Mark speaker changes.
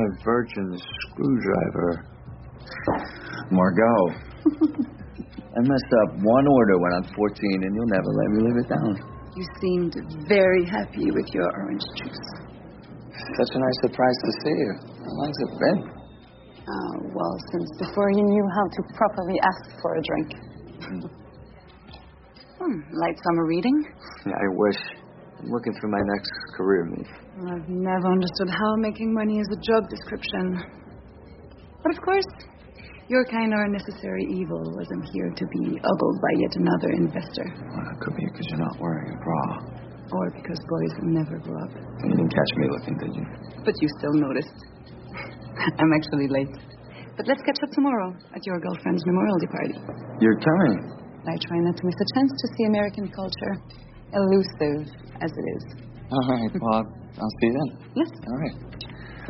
Speaker 1: virgin screwdriver. Margot, I messed up one order when I'm 14, and you'll never let me live it down.
Speaker 2: You seemed very happy with your orange juice.
Speaker 1: Such a nice surprise to see you. How long's it been?
Speaker 2: Well, since before you knew how to properly ask for a drink. Light summer reading?
Speaker 1: Yeah, I wish. I'm looking for my next career move.
Speaker 2: I've never understood how making money is a job description. But of course, your kind are a necessary evil, as I'm here to be ogled by yet another investor.
Speaker 1: Well, it could be because you're not wearing a bra.
Speaker 2: Or because boys never grow up.
Speaker 1: You didn't catch me looking, did you?
Speaker 2: But you still noticed. I'm actually late. But let's catch up tomorrow at your girlfriend's memorial party.
Speaker 1: You're coming?
Speaker 2: I try not to miss a chance to see American culture, elusive as it is.
Speaker 1: All right, well, I'll see you then.
Speaker 2: Yes.
Speaker 1: All right.